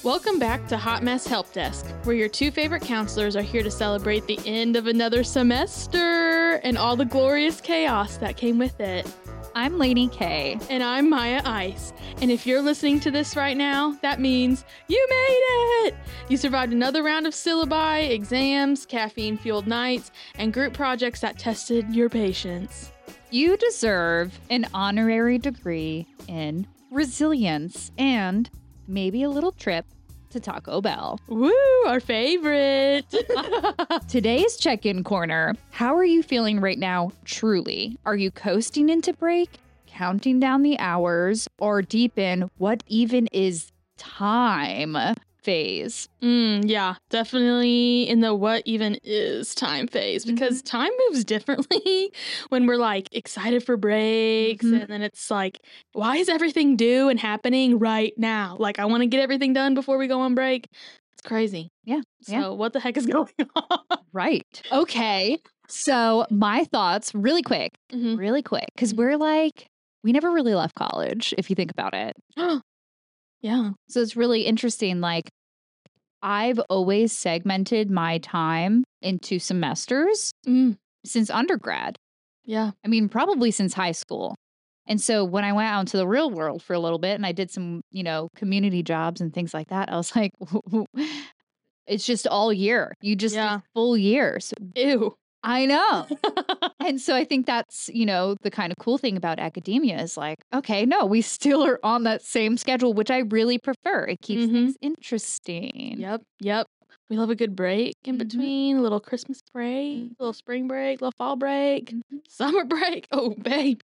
Welcome back to Hot Mess Help Desk, where your two favorite counselors are here to celebrate the end of another semester and all the glorious chaos that came with it. I'm Lainey K. And I'm Maya Ice. And if you're listening to this right now, that means you made it! You survived another round of syllabi, exams, caffeine-fueled nights, and group projects that tested your patience. You deserve an honorary degree in resilience and maybe a little trip to Taco Bell. Woo, our favorite. Today's check-in corner. How are you feeling right now, truly? Are you coasting into break, counting down the hours, or deep in what even is time phase? Yeah, definitely in the what even is time phase, because time moves differently when we're like excited for breaks, and then it's like, why is everything due and happening right now? Like, I want to get everything done before we go on break. It's crazy. Yeah. So what the heck is going on? Right. Okay. So my thoughts really quick, because we never really left college, if you think about it. Yeah. So it's really interesting. Like, I've always segmented my time into semesters since undergrad. Yeah. I mean, probably since high school. And so when I went out into the real world for a little bit and I did some, community jobs and things like that, I was like, it's just all year. You just full years. Ew. I know. And so I think that's, the kind of cool thing about academia is like, okay, no, we still are on that same schedule, which I really prefer. It keeps things interesting. Yep. We love a good break in between, a little Christmas break, a little spring break, a little fall break, summer break. Oh, babe.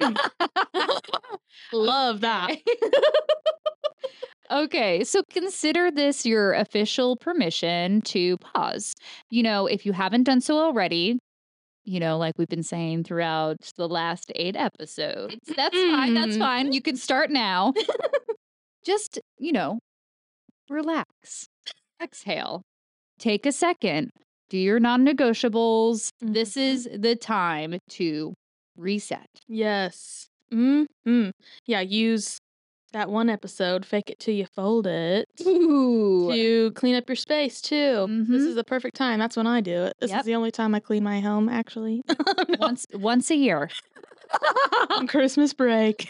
Love that. Okay, so consider this your official permission to pause. If you haven't done so already, like we've been saying throughout the last 8 episodes, that's fine. You can start now. Just, relax. Exhale. Take a second. Do your non-negotiables. This is the time to reset. Yes. Yeah, use that one episode, Fake It Till You Fold It, to clean up your space, too. This is the perfect time. That's when I do it. This is the only time I clean my home, actually. Once a year. On Christmas break.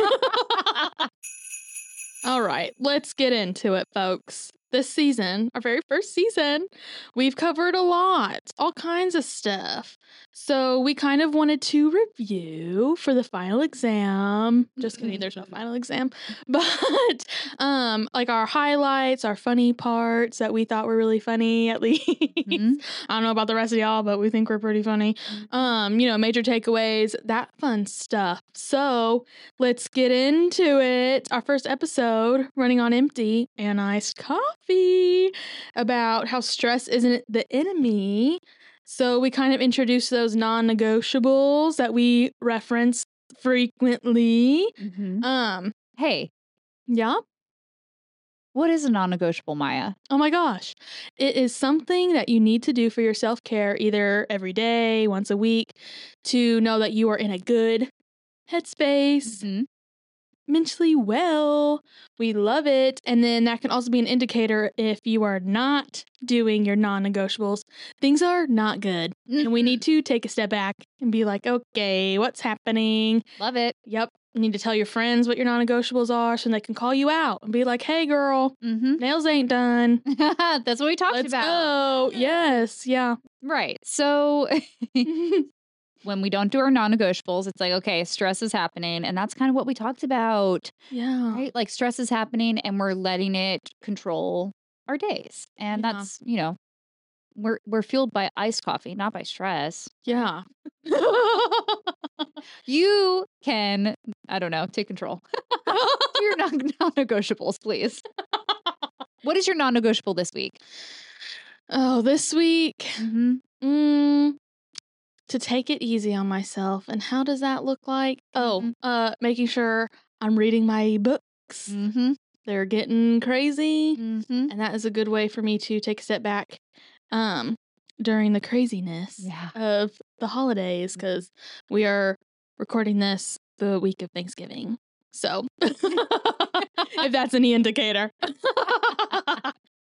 All right, let's get into it, folks. This season, our very first season, we've covered a lot, all kinds of stuff. So we kind of wanted to review for the final exam. Just kidding, there's no final exam. But like our highlights, our funny parts that we thought were really funny, at least. I don't know about the rest of y'all, but we think we're pretty funny. Major takeaways, that fun stuff. So let's get into it. Our first episode, Running on Empty and Iced Coffee, about how stress isn't the enemy. So we kind of introduced those non-negotiables that we reference frequently. Hey. Yeah? What is a non-negotiable, Maya? Oh my gosh. It is something that you need to do for your self-care either every day, once a week, to know that you are in a good headspace, mentally well. We love it. And then that can also be an indicator if you are not doing your non-negotiables. Things are not good. And we need to take a step back and be like, okay, what's happening? Love it. Yep. You need to tell your friends what your non-negotiables are so they can call you out and be like, hey, girl, nails ain't done. That's what we talked Let's about. Go. Yes. Yeah. Right. So when we don't do our non-negotiables, it's like, okay, stress is happening. And that's kind of what we talked about. Yeah. Right? Like stress is happening and we're letting it control our days. And that's, we're fueled by iced coffee, not by stress. Yeah. You can, I don't know, take control. Do your non-negotiables, please. What is your non-negotiable this week? Oh, this week? To take it easy on myself. And how does that look like? Making sure I'm reading my books. They're getting crazy. And that is a good way for me to take a step back during the craziness of the holidays, because we are recording this the week of Thanksgiving. So, if that's any indicator.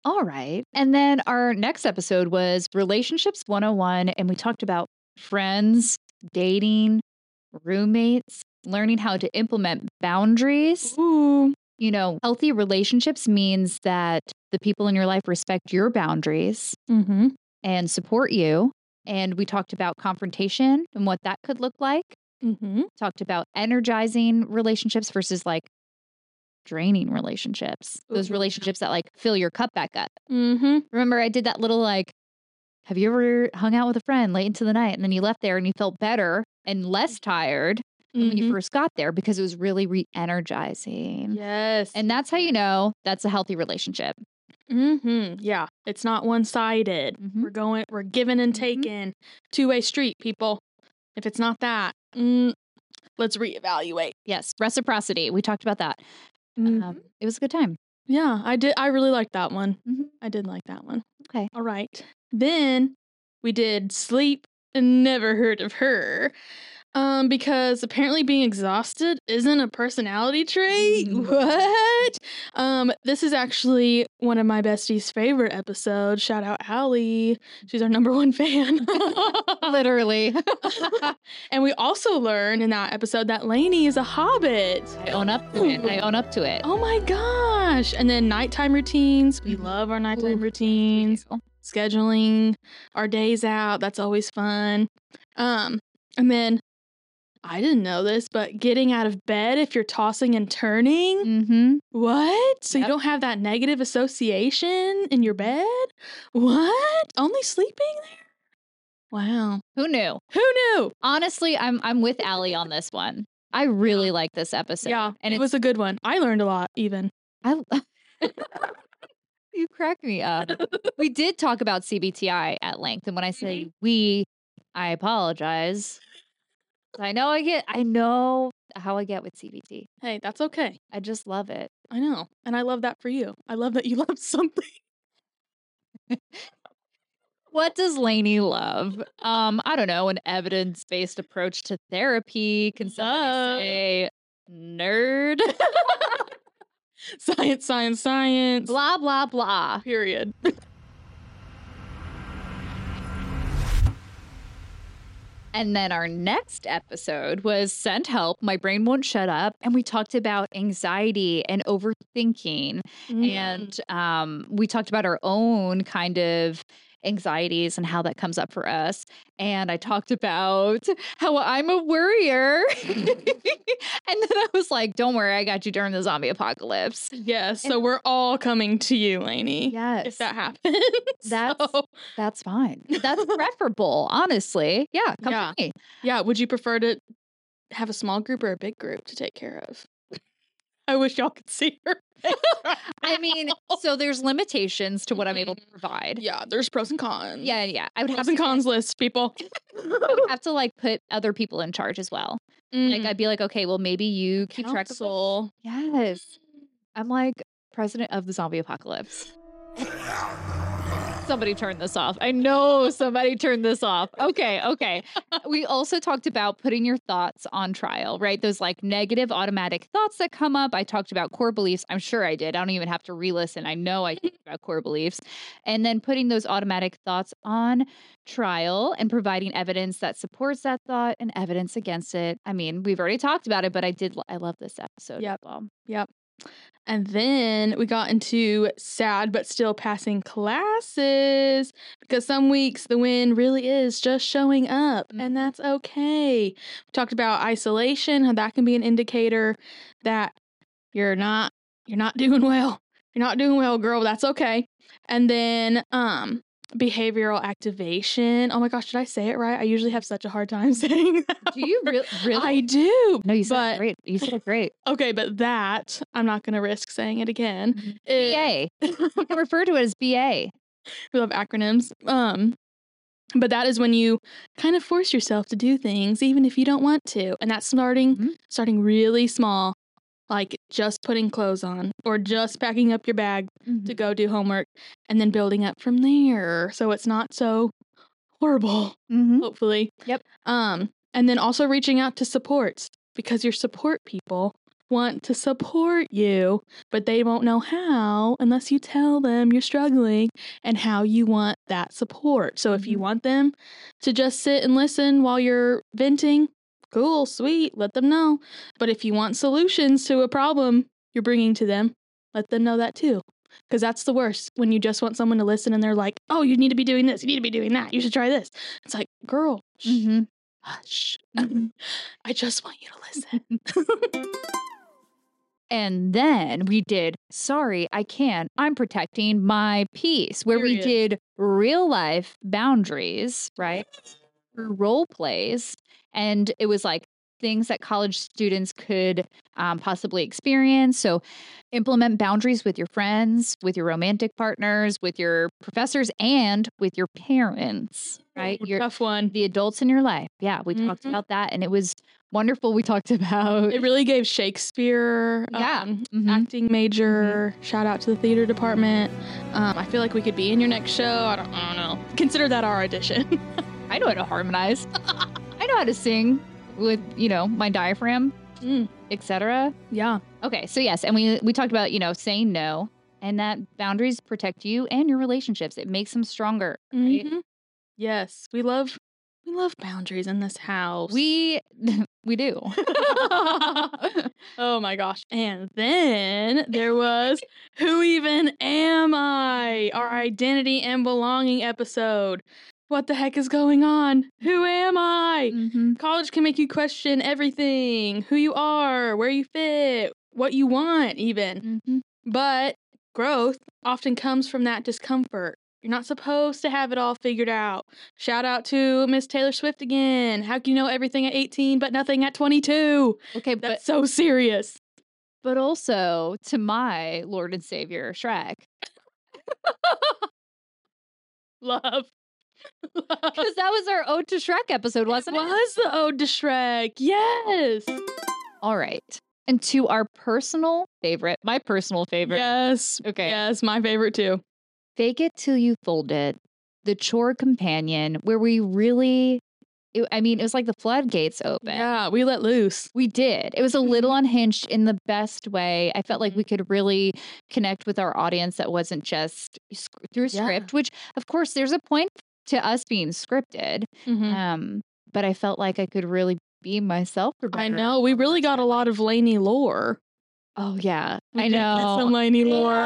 All right. And then our next episode was Relationships 101. And we talked about friends, dating, roommates, learning how to implement boundaries. Ooh. You know, healthy relationships means that the people in your life respect your boundaries Mm-hmm. and support you. And we talked about confrontation and what that could look like. Mm-hmm. Talked about energizing relationships versus like draining relationships. Those Ooh. relationships that like fill your cup back up. Mm-hmm. Remember, I did that little like, have you ever hung out with a friend late into the night and then you left there and you felt better and less tired than when you first got there because it was really re-energizing? Yes. And that's how you know that's a healthy relationship. Mm-hmm. Yeah. It's not one-sided. Mhm. We're giving and Mhm. taking. Two-way street, people. If it's not that, let's reevaluate. Yes, reciprocity. We talked about that. Mhm. It was a good time. Yeah, I did. I really liked that one. Mhm. I did like that one. Okay. All right. Then we did sleep and never heard of her. Because apparently being exhausted isn't a personality trait. What? This is actually one of my bestie's favorite episodes. Shout out Allie. She's our number one fan. Literally. And we also learned in that episode that Lainey is a hobbit. I own up to it. I own up to it. Oh my gosh. And then nighttime routines. We love our nighttime routines. Scheduling our days out. That's always fun. And then I didn't know this, but getting out of bed if you're tossing and turning. Mm-hmm. What? So you Yep. don't have that negative association in your bed? What? Only sleeping there? Wow. Who knew? Who knew? Honestly, I'm with Allie on this one. I really like this episode. Yeah, and it was a good one. I learned a lot, even. You crack me up. We did talk about CBTI at length, and when I say we, I apologize. I know how I get with CBT. Hey, that's okay. I just love it. I know. And I love that for you. I love that you love something. What does Lainey love? I don't know, an evidence-based approach to therapy. Can somebody say nerd? Science, science, science. Blah, blah, blah. Period. And then our next episode was Send Help, My Brain Won't Shut Up. And we talked about anxiety and overthinking. And we talked about our own kind of anxieties and how that comes up for us. And I talked about how I'm a worrier. And then I was like, don't worry, I got you during the zombie apocalypse. Yes. So we're all coming to you, Lainey. Yes. If that happens. That's fine. That's preferable, honestly. Yeah. Come to me. Yeah. Would you prefer to have a small group or a big group to take care of? I wish y'all could see her. I mean, so there's limitations to what I'm able to provide. Yeah, there's pros and cons. Yeah. I would have pros and cons list, people. I would have to like put other people in charge as well. Like I'd be like, okay, well maybe you keep track of Council. Yes. I'm like president of the zombie apocalypse. Somebody turn this off. I know somebody turned this off. Okay. We also talked about putting your thoughts on trial, right? Those like negative automatic thoughts that come up. I talked about core beliefs. I'm sure I did. I don't even have to re-listen. I know I talked about core beliefs. And then putting those automatic thoughts on trial and providing evidence that supports that thought and evidence against it. I mean, we've already talked about it, but I love this episode as well. Yep. And then we got into sad but still passing classes because some weeks the win really is just showing up and that's okay. We talked about isolation, how that can be an indicator that you're not doing well. You're not doing well, girl. That's okay. And then behavioral activation. Oh my gosh, did I say it right? I usually have such a hard time saying that. Do you really? I do. No, you said it great. You said it great. Okay, but that, I'm not going to risk saying it again. BA. You can refer to it as BA. We love acronyms. But that is when you kind of force yourself to do things, even if you don't want to. And that's starting really small. Like just putting clothes on or just packing up your bag to go do homework and then building up from there. So it's not so horrible, hopefully. Yep. And then also reaching out to supports because your support people want to support you, but they won't know how unless you tell them you're struggling and how you want that support. So if you want them to just sit and listen while you're venting, cool, sweet, let them know. But if you want solutions to a problem you're bringing to them, let them know that too. Because that's the worst, when you just want someone to listen and they're like, oh, you need to be doing this, you need to be doing that, you should try this. It's like, girl, hush. I just want you to listen. And then we did, sorry, I can't, I'm protecting my peace, where we did real life boundaries, right? Role plays. And it was like things that college students could possibly experience. So implement boundaries with your friends, with your romantic partners, with your professors, and with your parents, right? Your tough one. The adults in your life. Yeah, we talked about that, and it was wonderful. We talked about... It really gave Shakespeare acting major. Shout out to the theater department. I feel like we could be in your next show. I don't know. Consider that our audition. I know how to harmonize. I know how to sing with, my diaphragm, etc. Yeah. Okay, so yes, and we talked about, saying no, and that boundaries protect you and your relationships. It makes them stronger. Right? Yes, we love boundaries in this house. We do. Oh my gosh. And then there was Who Even Am I? Our identity and belonging episode. What the heck is going on? Who am I? College can make you question everything. Who you are, where you fit, what you want even. But growth often comes from that discomfort. You're not supposed to have it all figured out. Shout out to Miss Taylor Swift again. How can you know everything at 18 but nothing at 22? Okay, that's so serious. But also to my Lord and Savior, Shrek. Love. Because that was our Ode to Shrek episode, wasn't it? Was the Ode to Shrek. Yes. All right. And to our personal favorite, my personal favorite. Yes. Okay. Yes, my favorite too. Fake It Till You Fold It, the chore companion, where we really, it was like the floodgates open. Yeah, we let loose. We did. It was a little unhinged in the best way. I felt like we could really connect with our audience that wasn't just through a script, which, of course, there's a point to us being scripted. But I felt like I could really be myself. I know. We really got a lot of Lainey lore. Oh, yeah. I know. Some Lainey lore.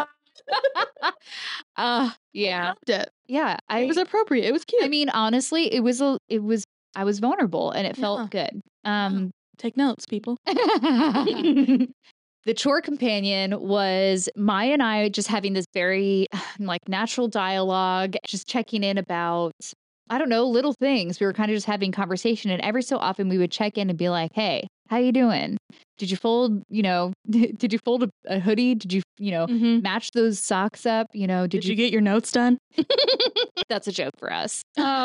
Yeah. Loved it. Yeah. It was appropriate. It was cute. I mean, honestly, I was vulnerable and it felt good. Take notes, people. The chore companion was Maya and I just having this very natural dialogue, just checking in about, I don't know, little things. We were kind of just having conversation, and every so often we would check in and be like, hey, how you doing? Did you fold, did you fold a hoodie? Did you, match those socks up? Did you get your notes done? That's a joke for us.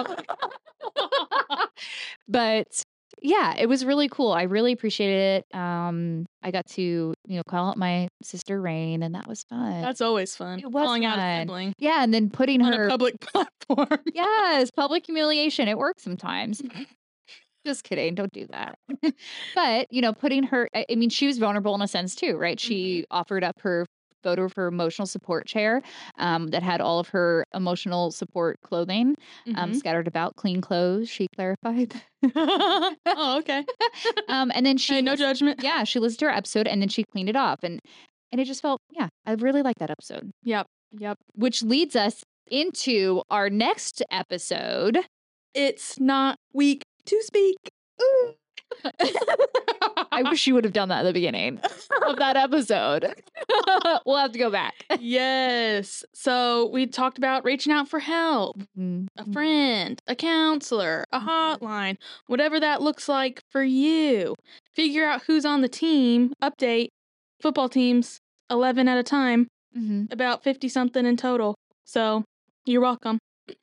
But yeah, it was really cool. I really appreciated it. I got to, call out my sister Rain, and that was fun. That's always fun. It was calling fun. out a sibling. Yeah, and then putting on her a public platform. Yes, public humiliation. It works sometimes. Just kidding. Don't do that. But, putting her, she was vulnerable in a sense too, right? She offered up her photo of her emotional support chair that had all of her emotional support clothing scattered about, clean clothes, she clarified. Oh, okay. And then she... Hey, no judgment. Yeah, she listened to her episode and then she cleaned it off. And it just felt, I really like that episode. Yep. Which leads us into our next episode. It's not weak to speak. Ooh. I wish you would have done that at the beginning of that episode. We'll have to go back. Yes. So we talked about reaching out for help, a friend, a counselor, a hotline, whatever that looks like for you. Figure out who's on the team. Update. Football teams, 11 at a time, about 50 something in total. So you're welcome.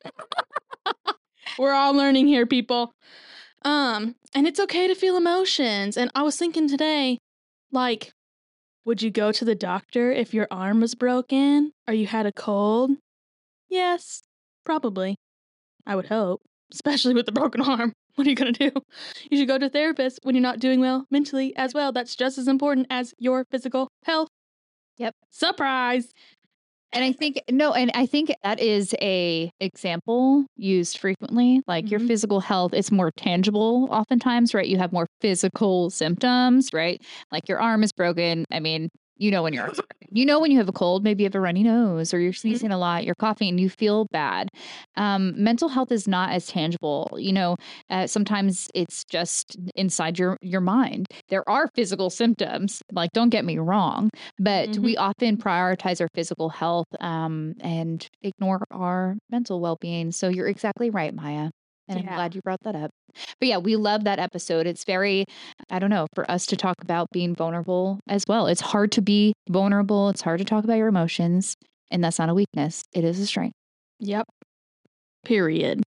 We're all learning here, people. And it's okay to feel emotions. And I was thinking today, would you go to the doctor if your arm was broken or you had a cold? Yes, probably. I would hope, especially with the broken arm. What are you going to do? You should go to a therapist when you're not doing well mentally as well. That's just as important as your physical health. Yep. Surprise. And I think that is a example used frequently. Like your physical health, it's more tangible oftentimes, right? You have more physical symptoms, right? Like your arm is broken. I mean, you know when your arm's broken. You know when you have a cold, maybe you have a runny nose or you're sneezing a lot, you're coughing, and you feel bad. Mental health is not as tangible. Sometimes it's just inside your mind. There are physical symptoms, like don't get me wrong, but we often prioritize our physical health and ignore our mental well-being. So you're exactly right, Maya. And I'm glad you brought that up. But yeah, we love that episode. It's very, I don't know, for us to talk about being vulnerable as well. It's hard to be vulnerable. It's hard to talk about your emotions. And that's not a weakness. It is a strength. Yep. Period.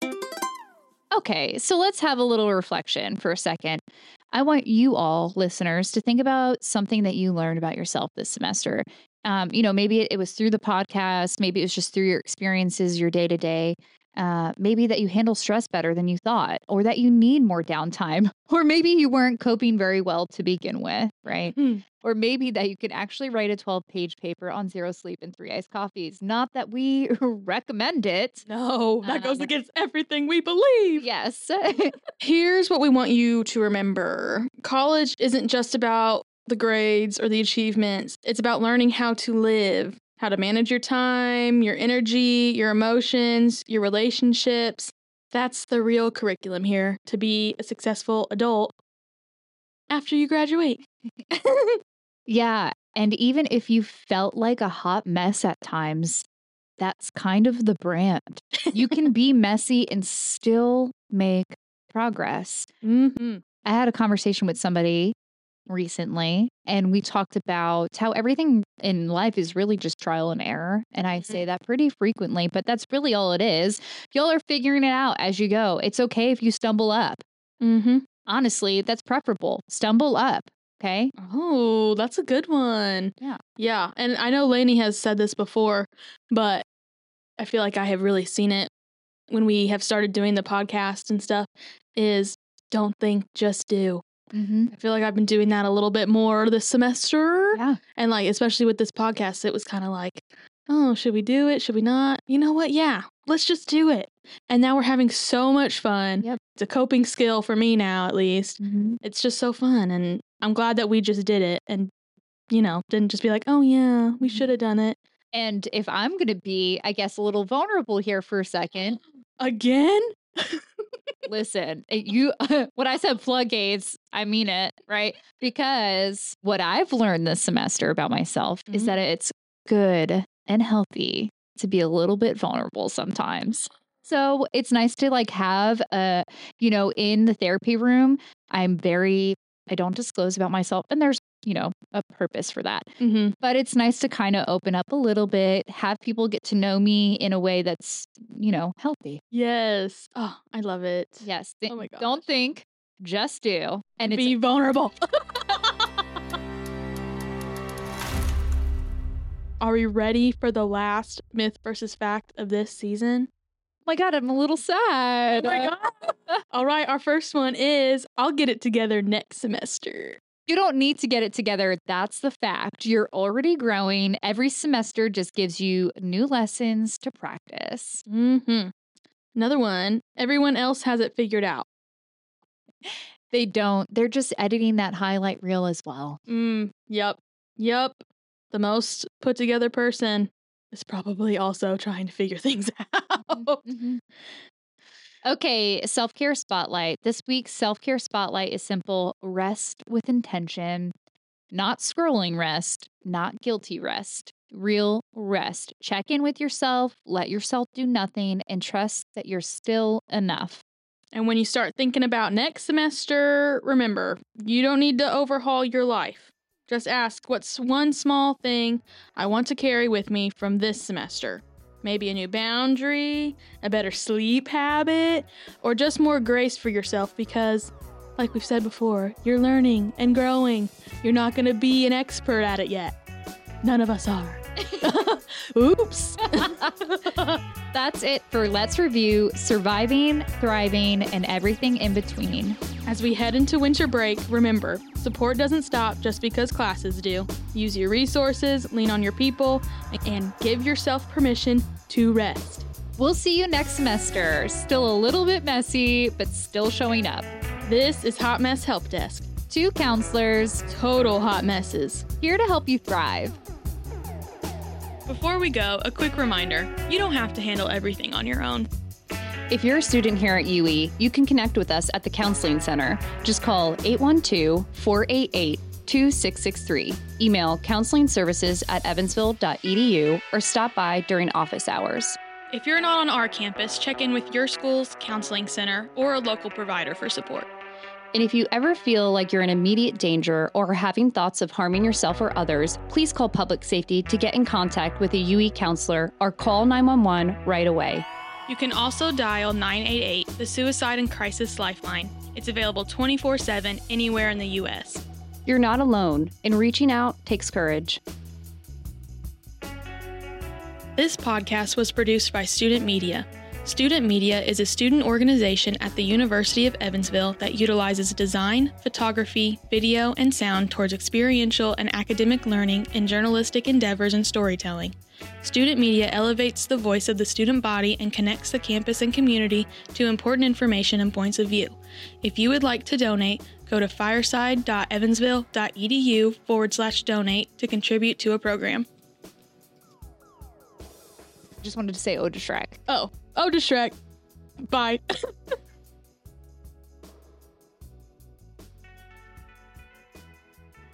Okay, so let's have a little reflection for a second. I want you all, listeners, to think about something that you learned about yourself this semester. Maybe it was through the podcast. Maybe it was just through your experiences, your day to day. Maybe that you handle stress better than you thought, or that you need more downtime, or maybe you weren't coping very well to begin with, right? Or maybe that you could actually write a 12-page paper on zero sleep and 3 iced coffees. Not that we recommend it. No, that goes against everything we believe. Yes. Here's what we want you to remember. College isn't just about the grades or the achievements. It's about learning how to live, how to manage your time, your energy, your emotions, your relationships. That's the real curriculum here to be a successful adult after you graduate. Yeah. And even if you felt like a hot mess at times, that's kind of the brand. You can be messy and still make progress. I had a conversation with somebody recently, and we talked about how everything in life is really just trial and error. And I say that pretty frequently, but that's really all it is. Y'all are figuring it out as you go. It's okay if you stumble up. Honestly, that's preferable. Stumble up. Okay. Oh, that's a good one. Yeah. Yeah. And I know Lainey has said this before, but I feel like I have really seen it when we have started doing the podcast and stuff, is don't think, just do. I feel like I've been doing that a little bit more this semester. Yeah. And like, especially with this podcast, it was kind of like, oh, should we do it? Should we not? You know what? Yeah, let's just do it. And now we're having so much fun. Yep. It's a coping skill for me now, at least. It's just so fun. And I'm glad that we just did it and, didn't just be like, oh, yeah, we should have done it. And if I'm going to be, I guess, a little vulnerable here for a second. Again? Listen, when I said floodgates, I mean it, right? Because what I've learned this semester about myself is that it's good and healthy to be a little bit vulnerable sometimes. So it's nice to have in the therapy room, I don't disclose about myself, and there's a purpose for that. But it's nice to kind of open up a little bit, have people get to know me in a way that's, healthy. Yes. Oh, I love it. Yes. Oh my God. Don't think, just do. And be vulnerable. Are we ready for the last myth versus fact of this season? Oh my God, I'm a little sad. Oh my God. All right, our first one is, I'll get it together next semester. You don't need to get it together. That's the fact. You're already growing. Every semester just gives you new lessons to practice. Another one, everyone else has it figured out. They don't. They're just editing that highlight reel as well. Yep. The most put together person is probably also trying to figure things out. Okay, self-care spotlight. This week's self-care spotlight is simple. Rest with intention. Not scrolling rest, not guilty rest. Real rest. Check in with yourself, let yourself do nothing, and trust that you're still enough. And when you start thinking about next semester, remember, you don't need to overhaul your life. Just ask, what's one small thing I want to carry with me from this semester? Maybe a new boundary, a better sleep habit, or just more grace for yourself because, like we've said before, you're learning and growing. You're not going to be an expert at it yet. None of us are. Oops. That's it for Let's Review Surviving, Thriving, and Everything in Between. As we head into winter break, remember, support doesn't stop just because classes do. Use your resources, lean on your people, and give yourself permission to rest. We'll see you next semester. Still a little bit messy, but still showing up. This is Hot Mess Help Desk. 2 counselors, Total hot messes. here to help you thrive. Before we go, a quick reminder, you don't have to handle everything on your own. If you're a student here at UE, you can connect with us at the Counseling Center. Just call 812-488-2663. Email counselingservices@evansville.edu or stop by during office hours. If you're not on our campus, check in with your school's counseling center or a local provider for support. And if you ever feel like you're in immediate danger or are having thoughts of harming yourself or others, please call Public Safety to get in contact with a UE counselor or call 911 right away. You can also dial 988, the Suicide and Crisis Lifeline. It's available 24/7 anywhere in the U.S. You're not alone, and reaching out takes courage. This podcast was produced by Student Media. Student Media is a student organization at the University of Evansville that utilizes design, photography, video, and sound towards experiential and academic learning in journalistic endeavors and storytelling. Student Media elevates the voice of the student body and connects the campus and community to important information and points of view. If you would like to donate, go to fireside.evansville.edu/donate to contribute to a program. Just wanted to say Ode to Shrek. Oh, to Shrek. Bye.